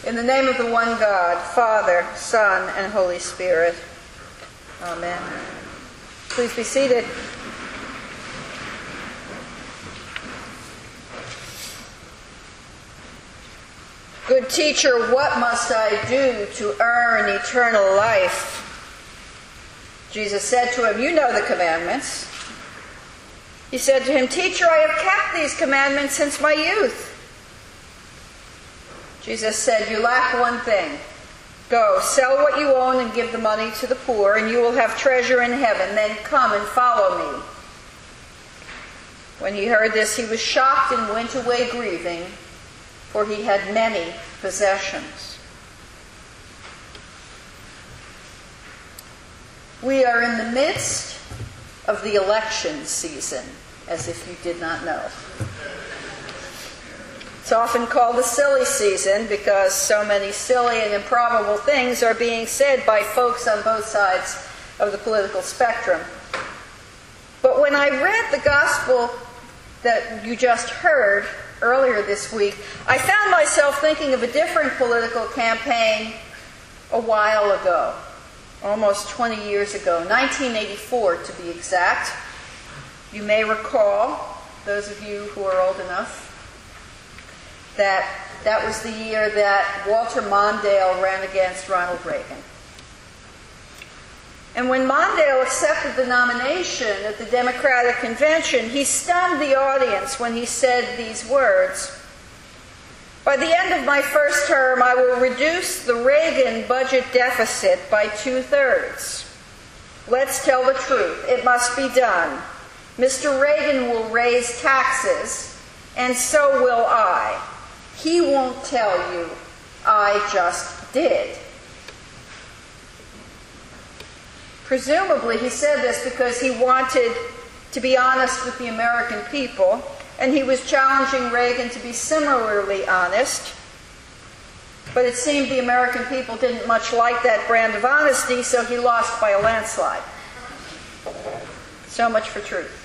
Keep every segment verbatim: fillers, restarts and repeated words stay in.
In the name of the one God, Father, Son, and Holy Spirit. Amen. Please be seated. Good teacher, what must I do to earn eternal life? Jesus said to him, you know the commandments. He said to him, Teacher, I have kept these commandments since my youth. Jesus said, you lack one thing. Go, sell what you own and give the money to the poor, and you will have treasure in heaven. Then come and follow me. When he heard this, he was shocked and went away grieving, for he had many possessions. We are in the midst of the election season, as if you did not know. It's often called the silly season because so many silly and improbable things are being said by folks on both sides of the political spectrum. But when I read the gospel that you just heard earlier this week, I found myself thinking of a different political campaign a while ago, almost twenty years ago, nineteen eighty-four to be exact. You may recall, those of you who are old enough, that that was the year that Walter Mondale ran against Ronald Reagan. And when Mondale accepted the nomination at the Democratic Convention, he stunned the audience when he said these words, by the end of my first term, I will reduce the Reagan budget deficit by two-thirds. Let's tell the truth. It must be done. Mister Reagan will raise taxes, and so will I. He won't tell you, I just did. Presumably, he said this because he wanted to be honest with the American people, and he was challenging Reagan to be similarly honest. But it seemed the American people didn't much like that brand of honesty, so he lost by a landslide. So much for truth.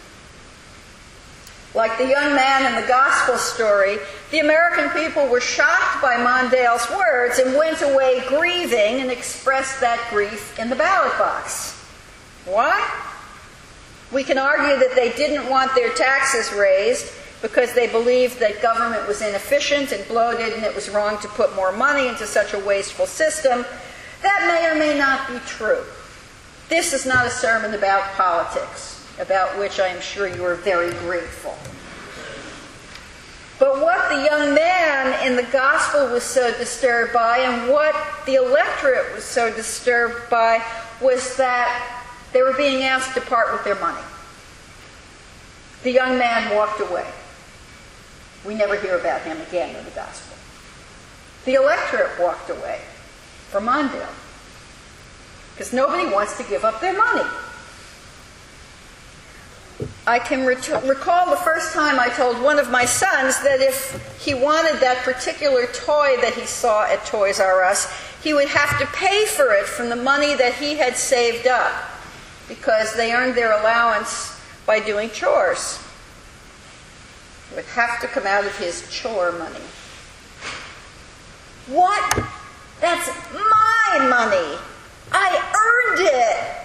Like the young man in the gospel story, the American people were shocked by Mondale's words and went away grieving and expressed that grief in the ballot box. Why? We can argue that they didn't want their taxes raised because they believed that government was inefficient and bloated and it was wrong to put more money into such a wasteful system. That may or may not be true. This is not a sermon about politics, about which I am sure you are very grateful. But what the young man in the gospel was so disturbed by, and what the electorate was so disturbed by, was that they were being asked to part with their money. The young man walked away. We never hear about him again in the gospel. The electorate walked away from Mondale because nobody wants to give up their money. I can ret- recall the first time I told one of my sons that if he wanted that particular toy that he saw at Toys R Us, he would have to pay for it from the money that he had saved up because they earned their allowance by doing chores. It would have to come out of his chore money. What? That's my money. I earned it.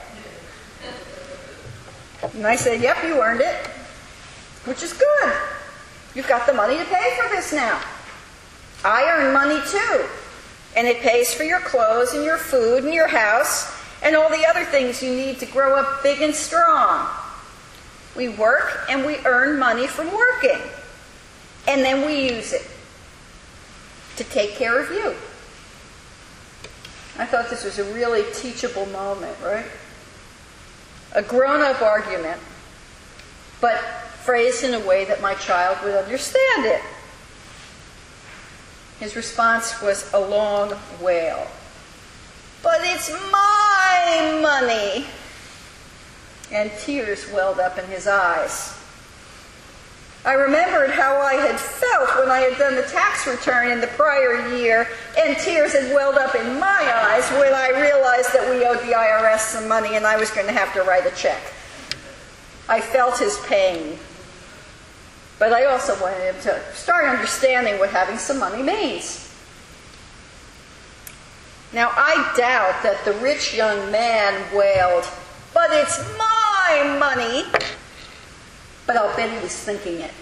And I said, yep, you earned it, which is good. You've got the money to pay for this now. I earn money too. And it pays for your clothes and your food and your house and all the other things you need to grow up big and strong. We work and we earn money from working. And then we use it to take care of you. I thought this was a really teachable moment, right? A grown-up argument, but phrased in a way that my child would understand it. His response was a long wail. But it's my money! And tears welled up in his eyes. I remembered how I had felt when I had done the tax return in the prior year, and tears had welled up in my eyes when I realized that we owed the I R S some money and I was going to have to write a check. I felt his pain. But I also wanted him to start understanding what having some money means. Now, I doubt that the rich young man wailed, "But it's my money!" But I'll bet he was thinking it.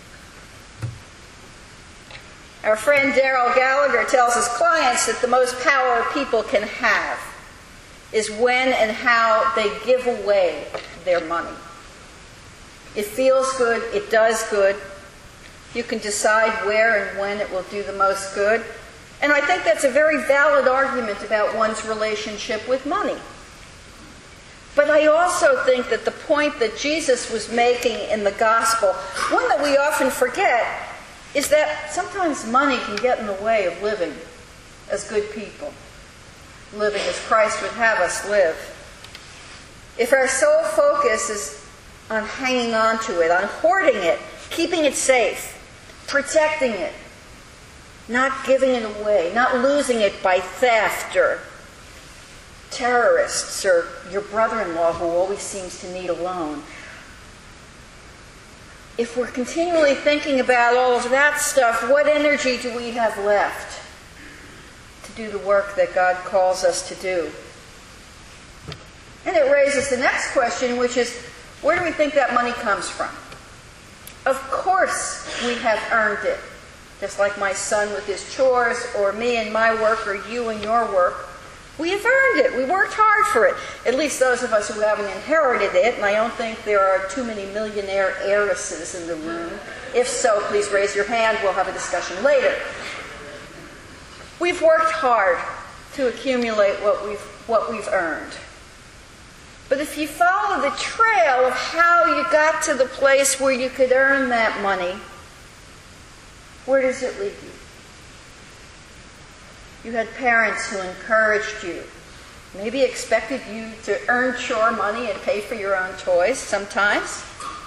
Our friend Darrell Gallagher tells his clients that the most power people can have is when and how they give away their money. It feels good, it does good. You can decide where and when it will do the most good. And I think that's a very valid argument about one's relationship with money. But I also think that the point that Jesus was making in the gospel, one that we often forget, is that sometimes money can get in the way of living as good people, living as Christ would have us live. If our sole focus is on hanging on to it, on hoarding it, keeping it safe, protecting it, not giving it away, not losing it by theft or terrorists or your brother-in-law who always seems to need a loan. If we're continually thinking about all of that stuff, what energy do we have left to do the work that God calls us to do? And it raises the next question, which is, where do we think that money comes from? Of course we have earned it. Just like my son with his chores, or me and my work, or you and your work. We have earned it. We worked hard for it. At least those of us who haven't inherited it, and I don't think there are too many millionaire heiresses in the room. If so, please raise your hand. We'll have a discussion later. We've worked hard to accumulate what we've, what we've earned. But if you follow the trail of how you got to the place where you could earn that money, where does it lead you? You had parents who encouraged you, maybe expected you to earn chore money and pay for your own toys sometimes.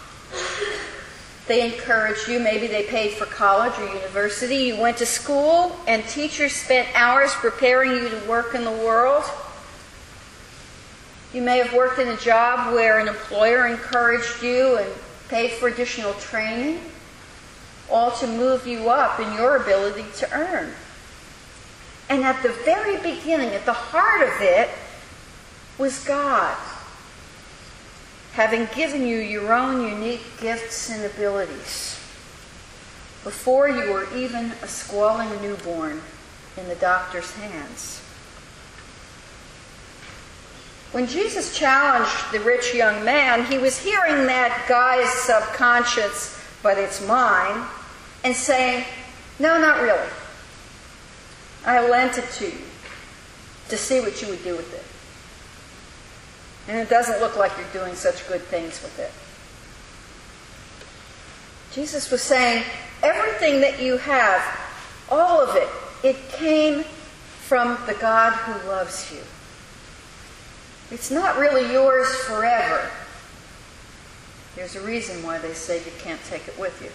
They encouraged you, maybe they paid for college or university. You went to school and teachers spent hours preparing you to work in the world. You may have worked in a job where an employer encouraged you and paid for additional training, all to move you up in your ability to earn. And at the very beginning, at the heart of it, was God, having given you your own unique gifts and abilities before you were even a squalling newborn in the doctor's hands. When Jesus challenged the rich young man, he was hearing that guy's subconscious, but it's mine, and saying, "No, not really. I lent it to you to see what you would do with it. And it doesn't look like you're doing such good things with it." Jesus was saying, everything that you have, all of it, it came from the God who loves you. It's not really yours forever. There's a reason why they say you can't take it with you.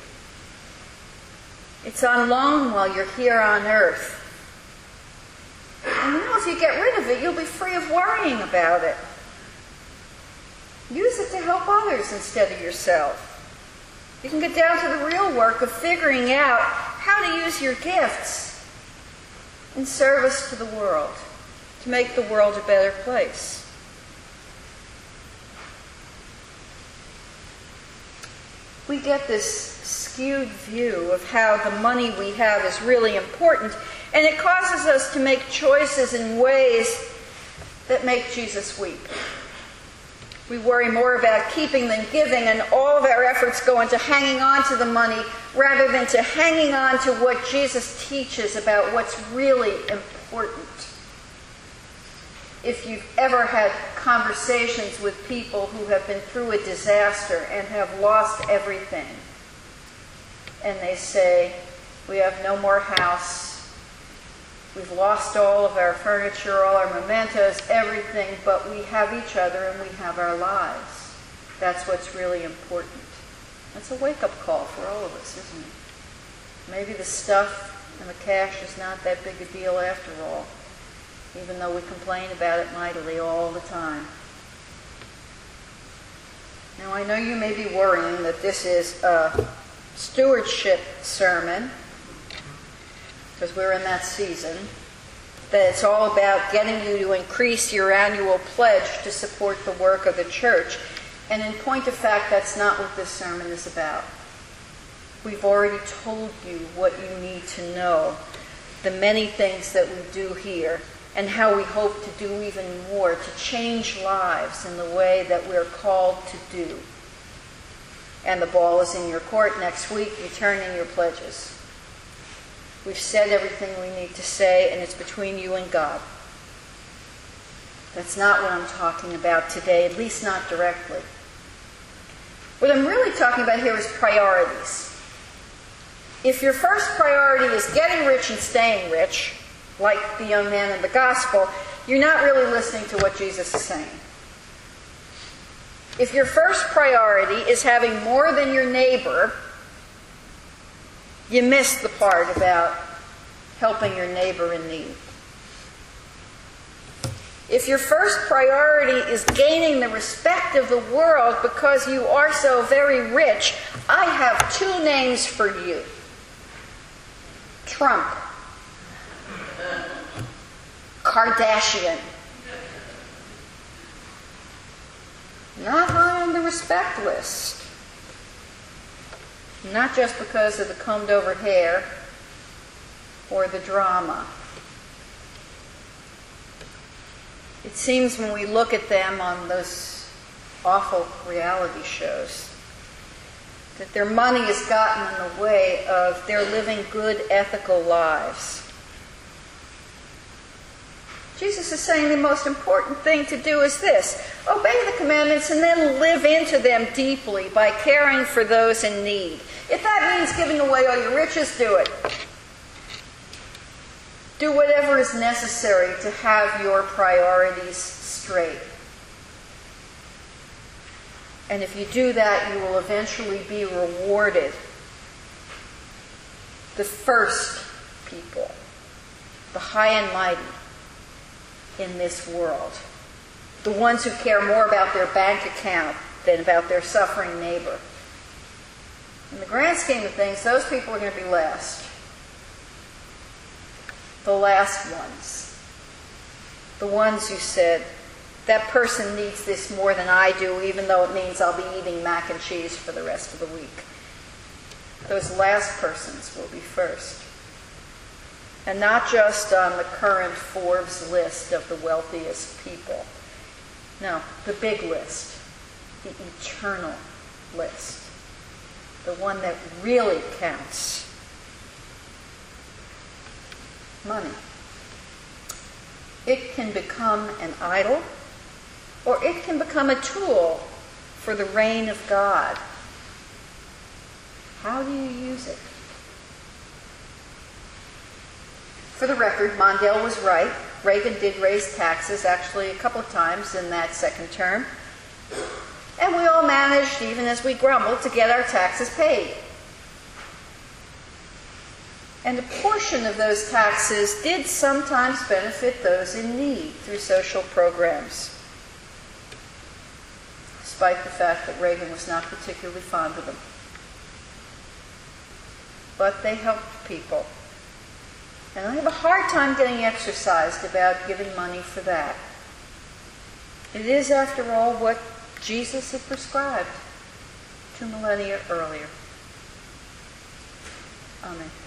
It's on loan while you're here on earth. And you know, if you get rid of it, you'll be free of worrying about it. Use it to help others instead of yourself. You can get down to the real work of figuring out how to use your gifts in service to the world, to make the world a better place. We get this skewed view of how the money we have is really important, and it causes us to make choices in ways that make Jesus weep. We worry more about keeping than giving, and all of our efforts go into hanging on to the money rather than to hanging on to what Jesus teaches about what's really important. If you've ever had conversations with people who have been through a disaster and have lost everything, and they say, "We have no more house, we've lost all of our furniture, all our mementos, everything, but we have each other and we have our lives. That's what's really important." That's a wake-up call for all of us, isn't it? Maybe the stuff and the cash is not that big a deal after all, even though we complain about it mightily all the time. Now, I know you may be worrying that this is a stewardship sermon, because we're in that season. that it's all about getting you to increase your annual pledge to support the work of the church. And in point of fact, that's not what this sermon is about. We've already told you what you need to know, the many things that we do here, and how we hope to do even more to change lives in the way that we're called to do. And the ball is in your court. Next week, you turn in your pledges. We've said everything we need to say, and it's between you and God. That's not what I'm talking about today, at least not directly. What I'm really talking about here is priorities. If your first priority is getting rich and staying rich, like the young man in the gospel, you're not really listening to what Jesus is saying. If your first priority is having more than your neighbor, you miss the part about helping your neighbor in need. If your first priority is gaining the respect of the world because you are so very rich, I have two names for you. Trump. Kardashian. Not high on the respect list. Not just because of the combed over hair or the drama. It seems when we look at them on those awful reality shows that their money has gotten in the way of their living good, ethical lives. Jesus is saying the most important thing to do is this: obey the commandments and then live into them deeply by caring for those in need. If that means giving away all your riches, do it. Do whatever is necessary to have your priorities straight. And if you do that, you will eventually be rewarded. The first people, the high and mighty in this world, the ones who care more about their bank account than about their suffering neighbor. In the grand scheme of things, those people are going to be last. The last ones. The ones who said, that person needs this more than I do, even though it means I'll be eating mac and cheese for the rest of the week. Those last persons will be first. And not just on the current Forbes list of the wealthiest people. No, the big list. The eternal list. The one that really counts. Money. It can become an idol, or it can become a tool for the reign of God. How do you use it? For the record, Mondale was right. Reagan did raise taxes, actually a couple of times in that second term. And we all managed, even as we grumbled, to get our taxes paid. And a portion of those taxes did sometimes benefit those in need through social programs, despite the fact that Reagan was not particularly fond of them. But they helped people. And I have a hard time getting exercised about giving money for that. It is, after all, what Jesus had prescribed two millennia earlier. Amen.